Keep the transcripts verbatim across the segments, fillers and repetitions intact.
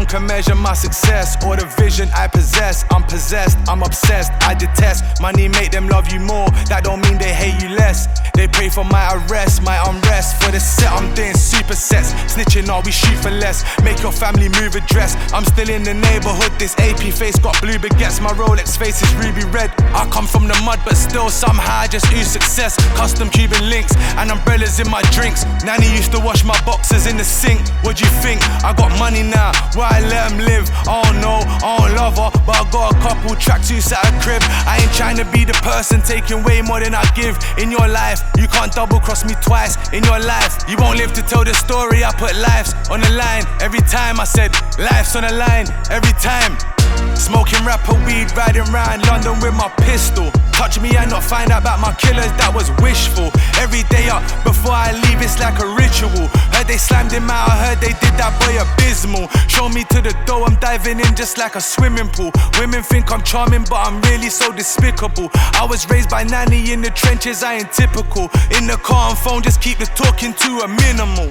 can measure my success or the vision I possess. I'm possessed, I'm obsessed, I detest. Money make them love you more, that don't mean they hate you less. They pray for my arrest, my unrest. For the set I'm doing supersets. Snitching all, we shoot for less. Make your family move address. I'm still in the neighborhood, this A P face got blue baguettes. My Rolex face is ruby red. I come from the mud but still somehow I just ooze success. Custom Cuban links and umbrellas in my drinks. Nanny used to wash my boxes in the sink. What do you think? I got money now, why I let them live? I don't know, I don't love her, but I got a couple tracksuits at a crib. I ain't trying to be the person taking way more than I give. In your life, you can't double cross me twice. In your life, you won't live to tell the story. I put lives on the line every time. I said life's on the line every time. Smoking rapper weed, riding round London with my pistol. Touch me and not find out about my killers, that was wishful. Every day up, before I leave it's like a ritual. Heard they slammed him out, I heard they did that boy abysmal. Show me to the door, I'm diving in just like a swimming pool. Women think I'm charming but I'm really so despicable. I was raised by nanny in the trenches, I ain't typical. In the car and phone, just keep the talking to a minimal.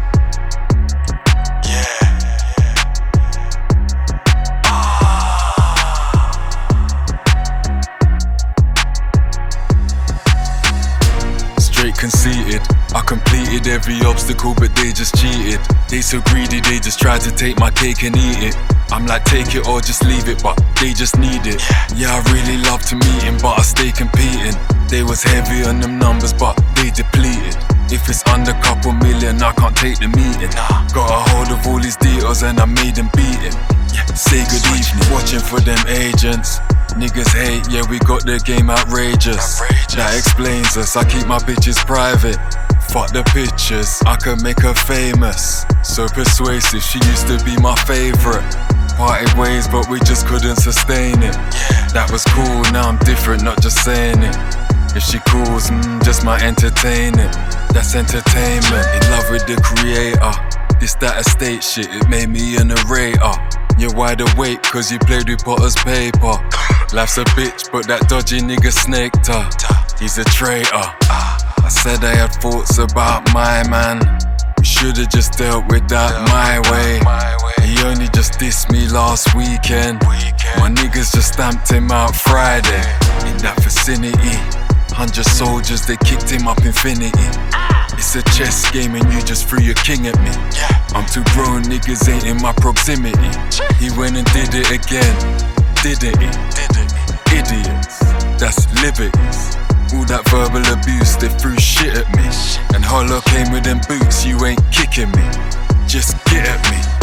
Conceited, I completed every obstacle but they just cheated. They so greedy, they just tried to take my cake and eat it. I'm like take it or just leave it, but they just need it. Yeah, I really love to meet him, but I stay competing. They was heavy on them numbers, but they depleted. If it's under couple million, I can't take the meeting. Got a hold of all his details and I made them beat him. Say good evening, watching for them agents. Niggas hate, yeah, we got the game outrageous. outrageous. That explains us, I keep my bitches private. Fuck the pictures, I could make her famous. So persuasive, she used to be my favorite. Parted ways, but we just couldn't sustain it. That was cool, now I'm different, not just saying it. If she calls, mm, just might entertain it. That's entertainment, in love with the creator. This that estate shit, it made me a narrator. You're wide awake cause you played with Potter's paper. Life's a bitch but that dodgy nigga snaked her. He's a traitor. I said I had thoughts about my man. We should've just dealt with that my way. He only just dissed me last weekend. My niggas just stamped him out Friday. In that vicinity, hundred soldiers, they kicked him up infinity. It's a chess game and you just threw your king at me. I'm too grown, niggas ain't in my proximity. He went and did it again, didn't he? Idiots, that's liberties. All that verbal abuse, they threw shit at me. And Hollow came with them boots, you ain't kicking me. Just get at me.